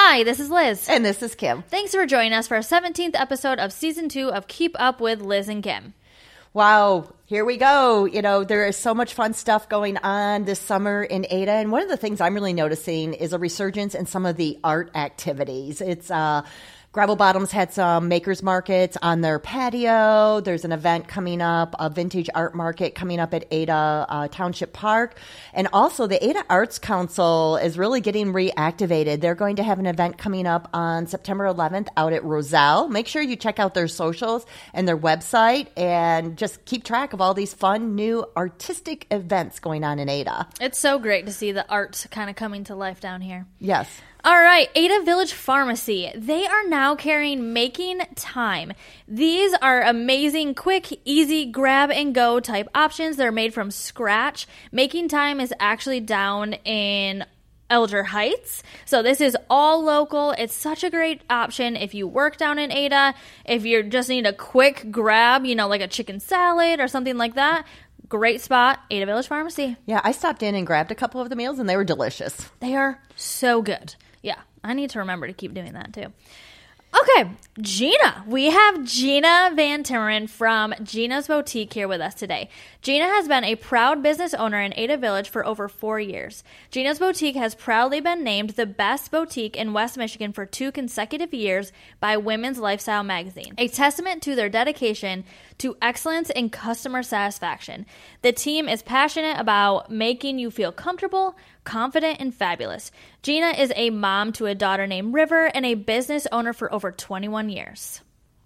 Hi, this is Liz. And this is Kim. Thanks for joining us for our 17th episode of Season 2 of Keep Up with Liz and Kim. Wow, here we go. You know, there is so much fun stuff going on this summer in Ada. And one of the things I'm really noticing is a resurgence in some of the art activities. It's Gravel Bottoms had some makers markets on their patio. There's an event coming up, a vintage art market coming up at Ada Township Park. And also the Ada Arts Council is really getting reactivated. They're going to have an event coming up on September 11th out at Roselle. Make sure you check out their socials and their website and just keep track of all these fun new artistic events going on in Ada. It's so great to see the art kind of coming to life down here. Yes. All right, Ada Village Pharmacy. They are now carrying Making Time. These are amazing, quick, easy, grab-and-go type options. They're made from scratch. Making Time is actually down in Elder Heights. So this is all local. It's such a great option if you work down in Ada. If you just need a quick grab, you know, like a chicken salad or something like that. Great spot, Ada Village Pharmacy. Yeah, I stopped in and grabbed a couple of the meals, and they were delicious. They are so good. Yeah, I need to remember to keep doing that, too. Okay, Gina. We have Gina Van Timmeren from Gina's Boutique here with us today. Gina has been a proud business owner in Ada Village for over 4 years. Gina's Boutique has proudly been named the best boutique in West Michigan for 2 consecutive years by Women's Lifestyle magazine, a testament to their dedication to excellence in customer satisfaction. The team is passionate about making you feel comfortable, confident, and fabulous. Gina is a mom to a daughter named River and a business owner for over 21 years.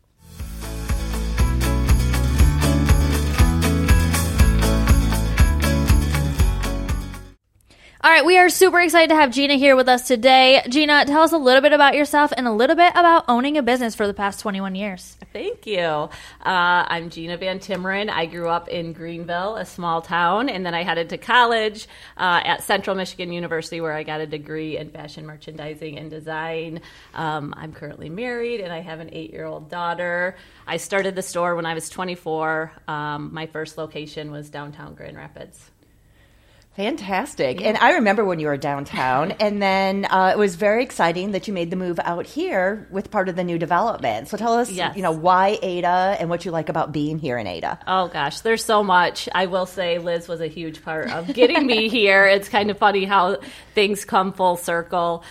All right, we are super excited to have Gina here with us today. Gina, tell us a little bit about yourself and a little bit about owning a business for the past 21 years. Thank you. I'm Gina Van Timmeren. I grew up in Greenville, a small town, and then I headed to college at Central Michigan University, where I got a degree in fashion merchandising and design. I'm currently married, and I have an 8-year-old daughter. I started the store when I was 24. My first location was downtown Grand Rapids. Fantastic. And I remember when you were downtown, and then it was very exciting that you made the move out here with part of the new development. So tell us, Yes. you know, why Ada and what you like about being here in Ada. Oh, gosh, there's so much. I will say Liz was a huge part of getting me here. It's kind of funny how things come full circle.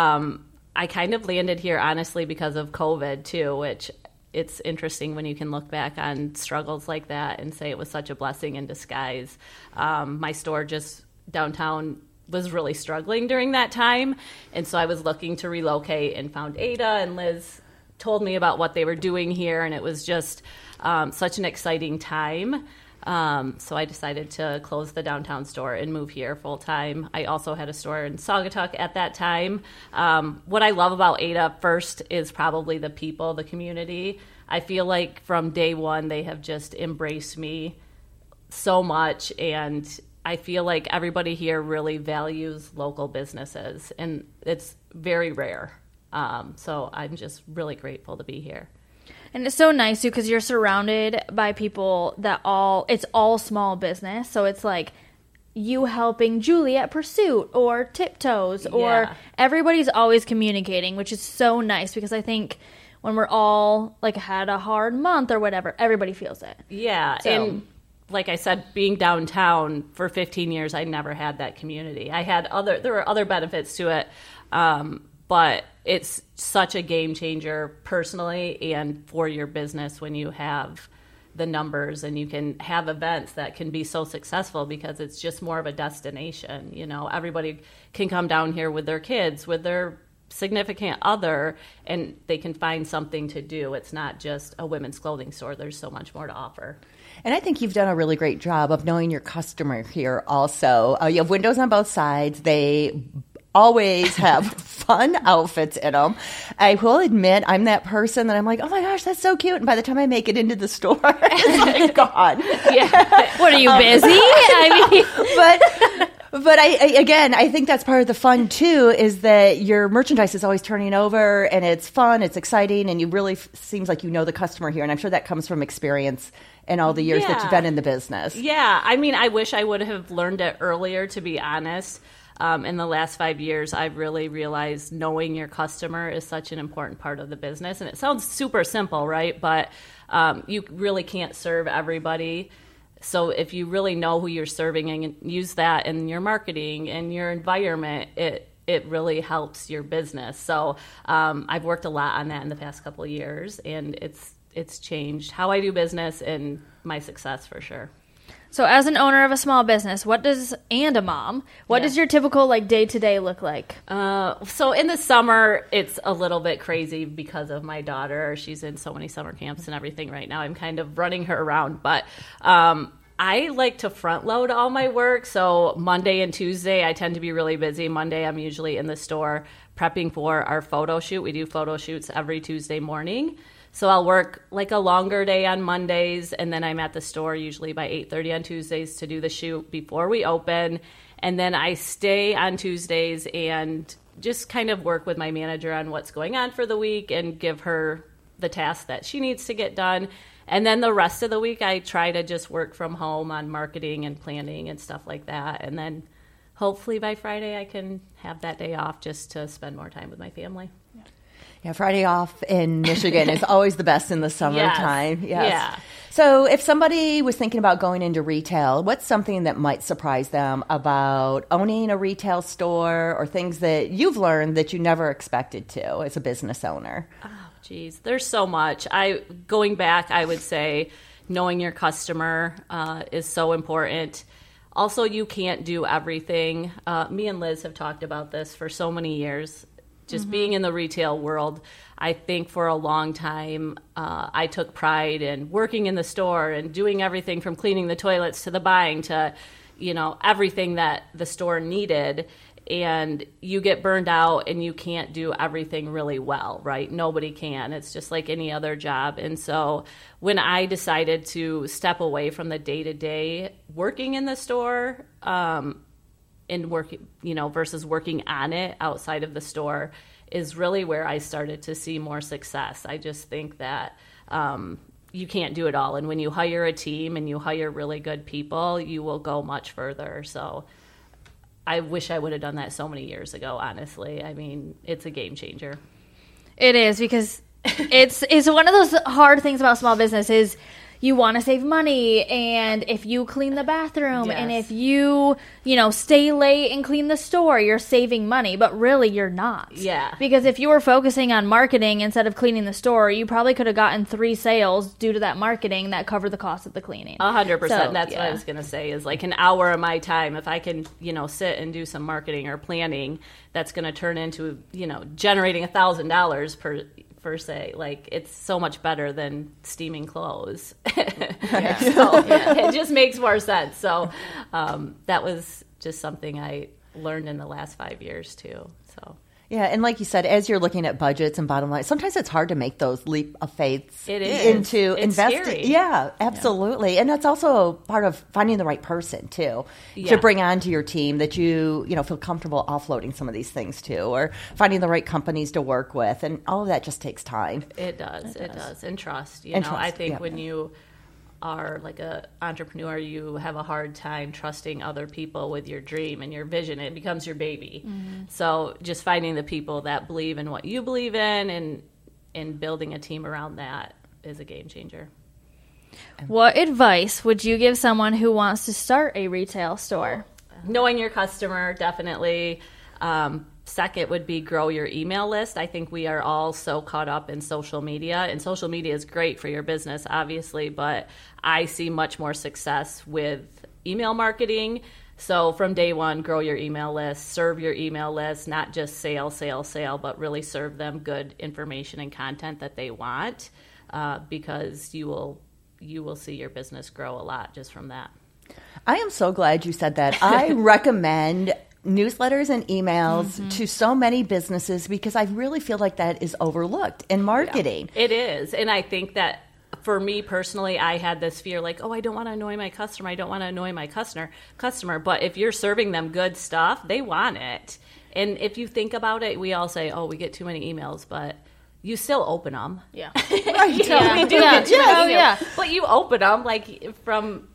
I kind of landed here, honestly, because of COVID, too, which it's interesting when you can look back on struggles like that and say it was such a blessing in disguise. My store just downtown was really struggling during that time, and so I was looking to relocate and found Ada, and Liz told me about what they were doing here, and it was just such an exciting time. So I decided to close the downtown store and move here full time. I also had a store in Saugatuck at that time. What I love about Ada first is probably the people, the community. I feel like from day one they have just embraced me so much, and I feel like everybody here really values local businesses, and it's very rare. So I'm just really grateful to be here. And it's so nice, too, because you're surrounded by people that it's all small business. So it's like you helping Julie at Pursuit or Tiptoes, or everybody's always communicating, which is so nice, because I think when we're all like had a hard month or whatever, everybody feels it. Yeah. So. And like I said, being downtown for 15 years, I never had that community. There were other benefits to it, but it's such a game changer personally and for your business when you have the numbers and you can have events that can be so successful, because it's just more of a destination. You know, everybody can come down here with their kids, with their significant other, and they can find something to do. It's not just a women's clothing store. There's so much more to offer. And I think you've done a really great job of knowing your customer here also. You have windows on both sides. They always have fun outfits in them. I will admit, I'm that person that I'm like, oh my gosh, that's so cute. And by the time I make it into the store, it's like gone. Yeah. What, are you busy? I mean, But I think that's part of the fun too, is that your merchandise is always turning over, and it's fun, it's exciting, and you really seems like you know the customer here. And I'm sure that comes from experience in all the years that you've been in the business. Yeah, I mean, I wish I would have learned it earlier, to be honest. in the last 5 years, I've really realized knowing your customer is such an important part of the business. And it sounds super simple, right? But you really can't serve everybody. So if you really know who you're serving and use that in your marketing and your environment, it really helps your business. So I've worked a lot on that in the past couple of years, and it's changed how I do business and my success for sure. So as an owner of a small business, and a mom, what does your typical day-to-day look like? So in the summer, it's a little bit crazy because of my daughter. She's in so many summer camps and everything right now. I'm kind of running her around, but I like to front load all my work. So Monday and Tuesday, I tend to be really busy. Monday, I'm usually in the store prepping for our photo shoot. We do photo shoots every Tuesday morning. So I'll work a longer day on Mondays, and then I'm at the store usually by 8:30 on Tuesdays to do the shoot before we open. And then I stay on Tuesdays and just kind of work with my manager on what's going on for the week and give her the tasks that she needs to get done. And then the rest of the week, I try to just work from home on marketing and planning and stuff like that. And then hopefully by Friday, I can have that day off just to spend more time with my family. Yeah, Friday off in Michigan is always the best in the summertime. Yes. Yeah. So if somebody was thinking about going into retail, what's something that might surprise them about owning a retail store, or things that you've learned that you never expected to as a business owner? Geez, there's so much. Going back, I would say knowing your customer is so important. Also, you can't do everything. Me and Liz have talked about this for so many years. Just being in the retail world, I think for a long time, I took pride in working in the store and doing everything from cleaning the toilets to the buying to, everything that the store needed. And you get burned out and you can't do everything really well, right? Nobody can. It's just like any other job. And so when I decided to step away from the day-to-day working in the store, and working, versus working on it outside of the store, is really where I started to see more success. I just think that you can't do it all. And when you hire a team and you hire really good people, you will go much further. So I wish I would have done that so many years ago, honestly. I mean, it's a game changer. It is, because it's one of those hard things about small business is you want to save money, and if you clean the bathroom, and if you stay late and clean the store, you're saving money, but really you're not. Yeah. Because if you were focusing on marketing instead of cleaning the store, you probably could have gotten 3 sales due to that marketing that covered the cost of the cleaning. 100%. So, that's what I was going to say, is like an hour of my time, if I can, sit and do some marketing or planning, that's going to turn into, generating $1,000 per se. Like, it's so much better than steaming clothes. It just makes more sense. So that was just something I learned in the last 5 years too. So yeah, and like you said, as you're looking at budgets and bottom line, sometimes it's hard to make those leap of faiths into investing. Yeah, absolutely. Yeah. And that's also part of finding the right person too, to bring onto your team that you feel comfortable offloading some of these things to, or finding the right companies to work with, and all of that just takes time. It does. And trust. Trust, I think when you are like a entrepreneur, you have a hard time trusting other people with your dream and your vision. It becomes your baby. Mm-hmm. So just finding the people that believe in what you believe in and building a team around that is a game changer. What advice would you give someone who wants to start a retail store? Knowing your customer, definitely. Second would be grow your email list. I think we are all so caught up in social media, and social media is great for your business, obviously, but I see much more success with email marketing. So from day one, grow your email list, serve your email list, not just sale, but really serve them good information and content that they want, because you will see your business grow a lot just from that. I am so glad you said that. I recommend newsletters and emails to so many businesses, because I really feel like that is overlooked in marketing. Yeah, it is. And I think that for me personally, I had this fear like, I don't want to annoy my customer. I don't want to annoy my customer. But if you're serving them good stuff, they want it. And if you think about it, we all say, we get too many emails, but you still open them. Yeah. Right. We do get too many emails. But you open them, like from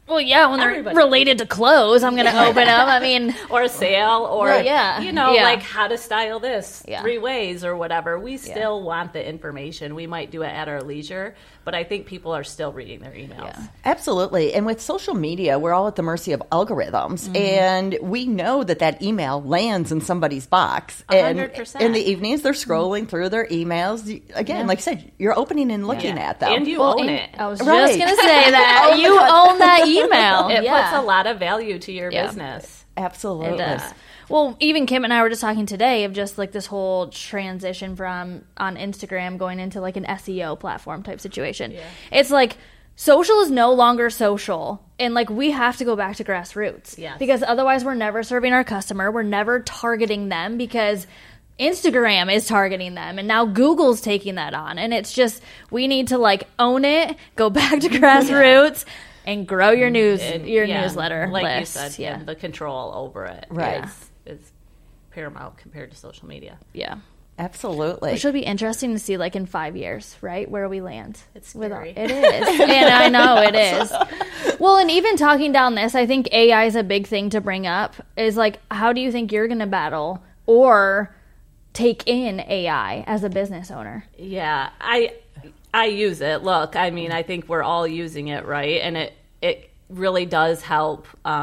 Well, yeah, when Everybody. they're related to clothes, I'm going to open them. I mean, or a sale, or Right. Yeah. you know, Yeah. like how to style this Yeah. 3 ways or whatever. We still want the information. We might do it at our leisure, but I think people are still reading their emails. Yeah. Absolutely. And with social media, we're all at the mercy of algorithms. And we know that email lands in somebody's box. And 100%. in the evenings, they're scrolling through their emails. Again, like I said, you're opening and looking at them. And you well, own and it. I was Right. just going to say that. You own that email. It Yeah. puts a lot of value to your Yeah. business. Absolutely. It does. Well, even Kim and I were just talking today of just like this whole transition from on Instagram going into like an SEO platform type situation. Yeah. It's like social is no longer social, and like we have to go back to grassroots. Yes. Because otherwise we're never serving our customer. We're never targeting them because Instagram is targeting them, and now Google's taking that on. And it's just, we need to like own it, go back to grassroots, and grow your newsletter like list. you said, yeah. and the control over it Right. is paramount compared to social media. Yeah. Absolutely. Which will be interesting to see, like in 5 years, right, where we land. It's With scary. it is, and I know it is. Well, and even talking down this, I think AI is a big thing to bring up. Is like, how do you think you're going to battle or take in AI as a business owner? Yeah, I use it. Look, I mean, I think we're all using it, right? And it really does help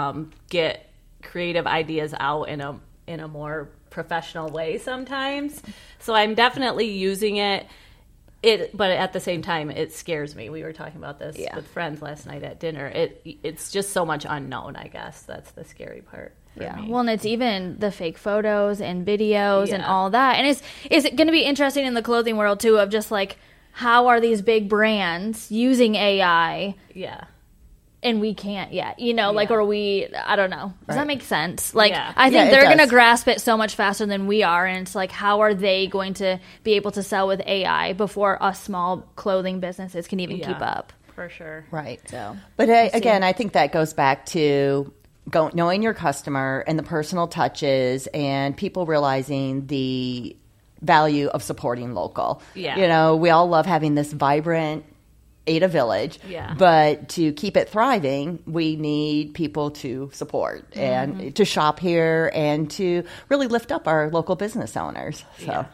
get creative ideas out in a more professional way sometimes. So I'm definitely using it. But at the same time, it scares me. We were talking about this with friends last night at dinner. It's just so much unknown, I guess. That's the scary part. For me. Well, and it's even the fake photos and videos and Yeah. all that. And is it going to be interesting in the clothing world too, of just like, how are these big brands using AI Yeah. and we can't yet, like, or I don't know. Does that Right. make sense? Like, Yeah. I think Yeah, it they're going to does. grasp it so much faster than we are. And it's like, how are they going to be able to sell with AI before us small clothing businesses can even keep up? For sure. Right. So, But again, I think that goes back to knowing your customer and the personal touches and people realizing the value of supporting local. Yeah. We all love having this vibrant Ada Village, Yeah. but to keep it thriving, we need people to support and to shop here and to really lift up our local business owners. So. Yeah.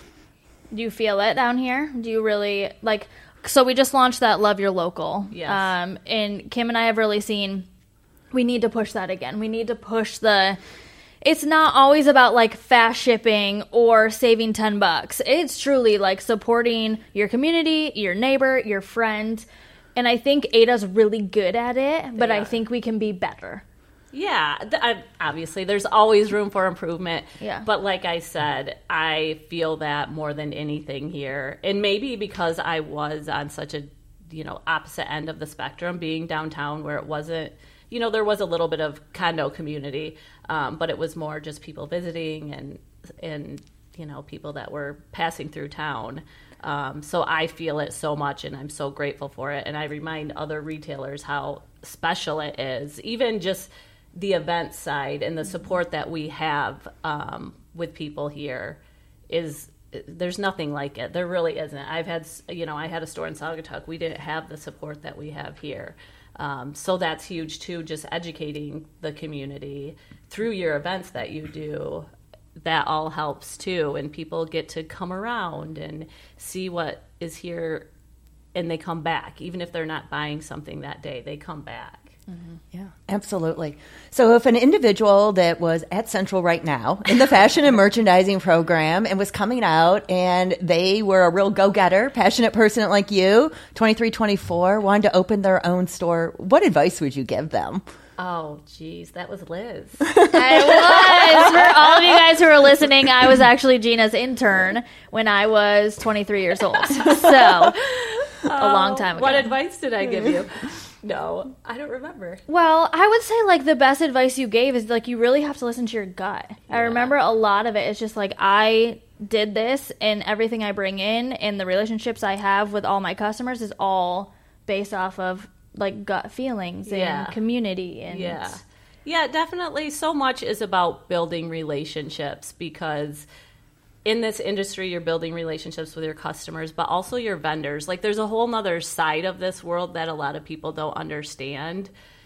do you feel it down here? Do you really like? So we just launched that Love Your Local. Yes. And Kim and I have really seen we need to push that again. We need to push it's not always about like fast shipping or saving $10. It's truly like supporting your community, your neighbor, your friend. And I think Ada's really good at it, but I are. think we can be better. Yeah, obviously there's always room for improvement. Yeah. But like I said, I feel that more than anything here. And maybe because I was on such a, opposite end of the spectrum, being downtown where it wasn't, there was a little bit of condo community, but it was more just people visiting and people that were passing through town. So I feel it so much, and I'm so grateful for it. And I remind other retailers how special it is, even just the event side and the support that we have with people here there's nothing like it. There really isn't. I had a store in Saugatuck. We didn't have the support that we have here. So that's huge too, just educating the community through your events that you do. That all helps too, and people get to come around and see what is here, and they come back. Even if they're not buying something that day, they come back. Yeah, absolutely. So if an individual that was at Central right now in the fashion and merchandising program and was coming out and they were a real go-getter, passionate person like you, 23, 24, wanted to open their own store, what advice would you give them? Oh, geez, that was Liz. I was. For all of you guys who are listening, I was actually Gina's intern when I was 23 years old. So, a long time ago. What advice did I give you? No, I don't remember. Well, I would say like the best advice you gave is like you really have to listen to your gut. I remember a lot of it is just like I did this, and everything I bring in and the relationships I have with all my customers is all based off of like gut feelings and community and Yeah, definitely. So much is about building relationships, because in this industry, you're building relationships with your customers, but also your vendors. Like, there's a whole nother side of this world that a lot of people don't understand.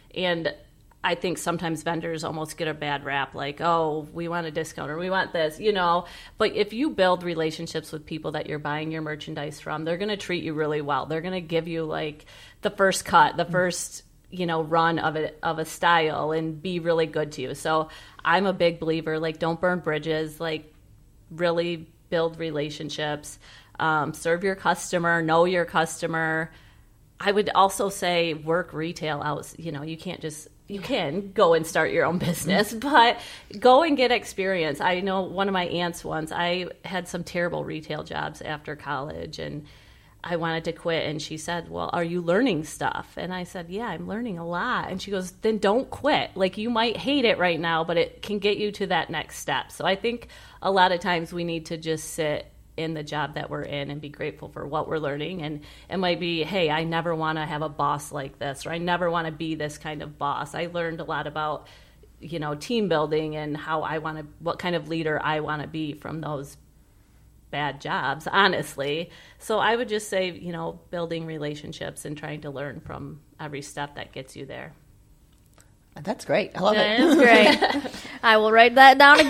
And I think sometimes vendors almost get a bad rap, like, oh, we want a discount or we want this, But if you build relationships with people that you're buying your merchandise from, they're going to treat you really well. They're going to give you like the first cut, the first, run of a style and be really good to you. So I'm a big believer, like, don't burn bridges, like really build relationships, serve your customer, know your customer. I would also say work retail out. You can go and start your own business, but go and get experience. I know one of my aunts once, I had some terrible retail jobs after college and I wanted to quit. And she said, well, are you learning stuff? And I said, yeah, I'm learning a lot. And she goes, then don't quit. Like, you might hate it right now, but it can get you to that next step. So I think a lot of times we need to just sit in the job that we're in and be grateful for what we're learning. And it might be, hey, I never want to have a boss like this, or I never want to be this kind of boss. I learned a lot about, team building and what kind of leader I want to be from those bad jobs, honestly. So I would just say, building relationships and trying to learn from every step that gets you there. That's great. I love That it. is great. I will write that down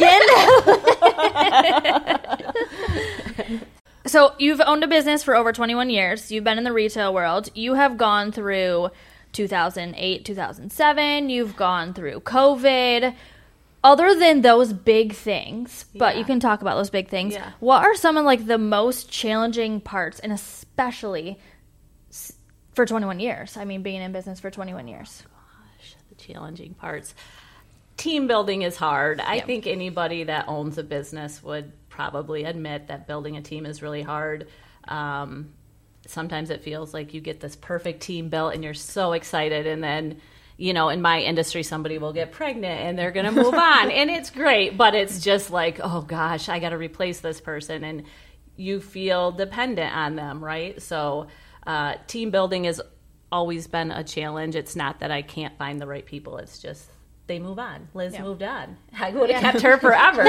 again. So you've owned a business for over 21 years. You've been in the retail world. You have gone through 2008, 2007. You've gone through COVID. Other than those big things, but you can talk about those big things, what are some of like the most challenging parts, and especially for 21 years? I mean, being in business for 21 years. Challenging parts. Team building is hard. I think anybody that owns a business would probably admit that building a team is really hard. Sometimes it feels like you get this perfect team built and you're so excited, and then in my industry somebody will get pregnant and they're going to move on and it's great, but it's just like, oh gosh, I got to replace this person, and you feel dependent on them, right? So team building has always been a challenge. It's not that I can't find the right people. It's just they move on. Liz moved on. I would have kept her forever,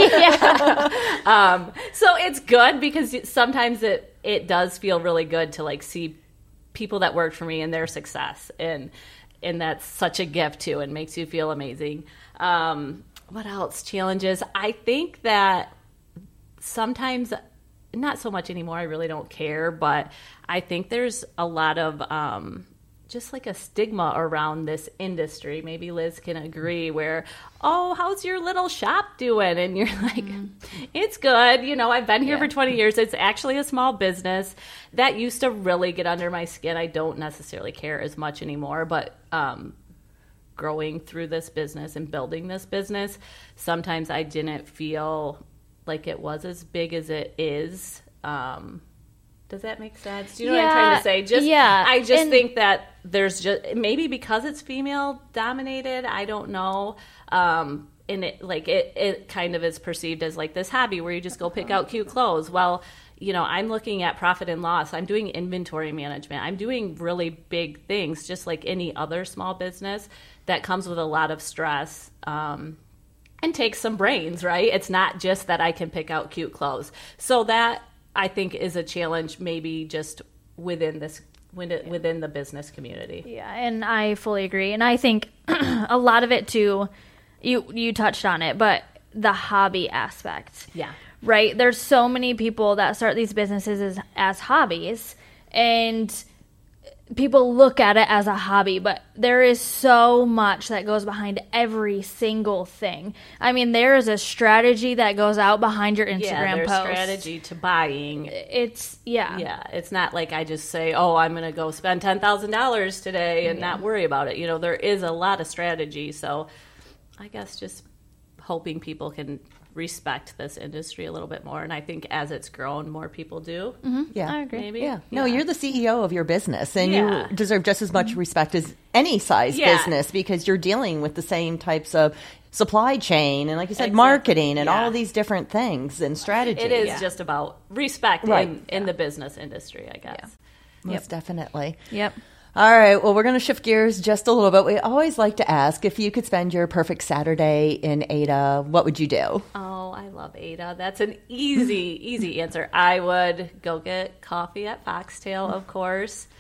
right? So it's good because sometimes it does feel really good to like see people that worked for me and their success, and that's such a gift too, and makes you feel amazing. What else? Challenges. I think that sometimes, not so much anymore, I really don't care, but I think there's a lot of just like a stigma around this industry. Maybe Liz can agree, where, oh, how's your little shop doing? And you're like, it's good. I've been here for 20 years. It's actually a small business. That used to really get under my skin. I don't necessarily care as much anymore, but growing through this business and building this business, sometimes I didn't feel like it was as big as it is. Does that make sense? Do you know what I'm trying to say? I just think that there's just, maybe because it's female dominated, I don't know. And it kind of is perceived as like this hobby where you just go pick out cute clothes. Well, I'm looking at profit and loss. I'm doing inventory management. I'm doing really big things, just like any other small business that comes with a lot of stress. And takes some brains, right? It's not just that I can pick out cute clothes. So that, I think, is a challenge maybe just within the business community. Yeah, and I fully agree. And I think a lot of it too, you touched on it, but the hobby aspect. Yeah. Right? There's so many people that start these businesses as hobbies, and people look at it as a hobby, but there is so much that goes behind every single thing. I mean, there is a strategy that goes out behind your Instagram post. Strategy to buying. It's it's not like I just say, oh, I'm going to go spend $10,000 today and not worry about it. There is a lot of strategy. So I guess just hoping people can respect this industry a little bit more, and I think as it's grown, more people do. Yeah, I agree. Maybe. Yeah. No, you're the CEO of your business, and you deserve just as much respect as any size business, because you're dealing with the same types of supply chain and, like you said, marketing and all of these different things and strategies. It is just about respect in the business industry, I guess. Most definitely. Yep. All right. Well, we're going to shift gears just a little bit. We always like to ask, if you could spend your perfect Saturday in Ada, what would you do? Oh, I love Ada. That's an easy answer. I would go get coffee at Foxtail, of course.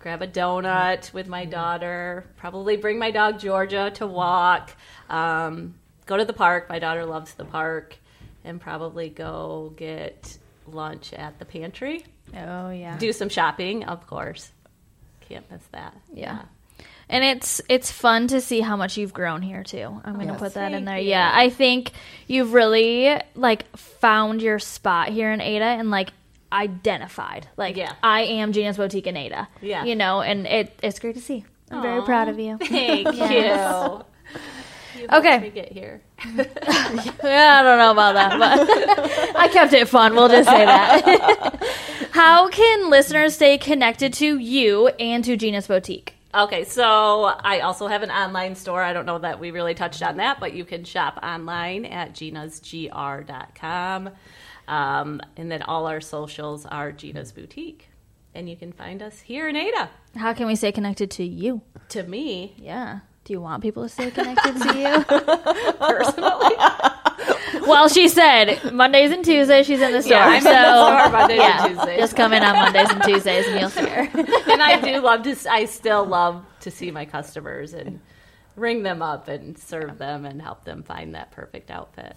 grab a donut with my daughter, probably bring my dog Georgia to walk, go to the park. My daughter loves the park, and probably go get lunch at the pantry. Oh, yeah. Do some shopping, of course. Can't miss that. Yeah. And it's fun to see how much you've grown here too. I'm going to put that in there. Thank you. Yeah, I think you've really like found your spot here in Ada and like identified. Like I am Gina's Boutique in Ada. Yeah. You know, and it's great to see. I'm very proud of you. Thank you. You Okay. helped me get here. Yeah, I don't know about that, but I kept it fun. We'll just say that. How can listeners stay connected to you and to Gina's Boutique? Okay, so I also have an online store. I don't know that we really touched on that, but you can shop online at ginasgr.com. And then all our socials are Gina's Boutique. And you can find us here in Ada. How can we stay connected to you? To me, Yeah. Do you want people to stay connected to you? personally. Well, she said Mondays and Tuesdays she's in the store. Yeah, I'm in the store Mondays and Tuesdays. Just come in on Mondays and Tuesdays and you'll see her. And I still love to see my customers and ring them up and serve them and help them find that perfect outfit.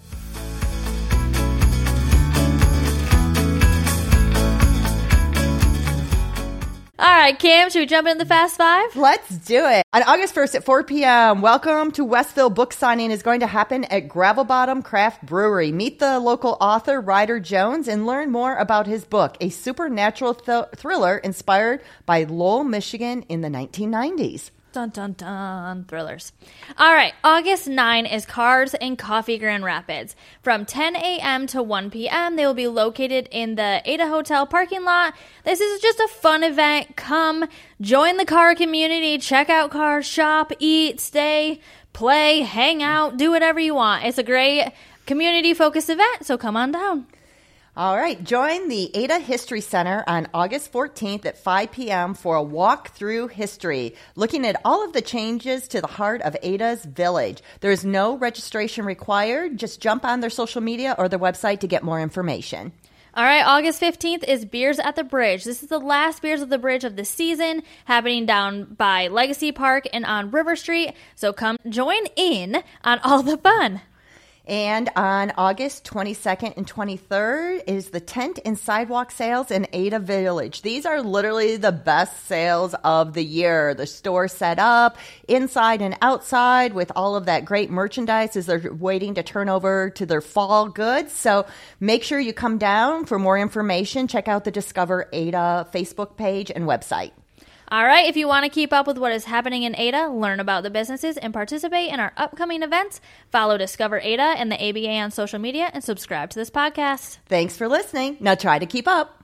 All right, Kim, should we jump into the Fast Five? Let's do it. On August 1st at 4 p.m., welcome to Westville. Book signing is going to happen at Gravel Bottom Craft Brewery. Meet the local author, Ryder Jones, and learn more about his book, a supernatural thriller inspired by Lowell, Michigan in the 1990s. Dun, dun, dun. Thrillers. All right. August 9 is Cars and Coffee Grand Rapids. From 10 a.m. to 1 p.m., they will be located in the Ada Hotel parking lot. This is just a fun event. Come, join the car community, check out cars, shop, eat, stay, play, hang out, do whatever you want. It's a great community-focused event, so come on down. All right. Join the Ada History Center on August 14th at 5 p.m. for a walk through history, looking at all of the changes to the heart of Ada's village. There is no registration required. Just jump on their social media or their website to get more information. All right, August 15th is Beers at the Bridge. This is the last Beers at the Bridge of the season, happening down by Legacy Park and on River Street. So come join in on all the fun. And on August 22nd and 23rd is the tent and sidewalk sales in Ada Village. These are literally the best sales of the year. The store set up inside and outside with all of that great merchandise as they're waiting to turn over to their fall goods. So make sure you come down. For more information, check out the Discover Ada Facebook page and website. All right, if you want to keep up with what is happening in Ada, learn about the businesses, and participate in our upcoming events, follow Discover Ada and the ABA on social media and subscribe to this podcast. Thanks for listening. Now try to keep up.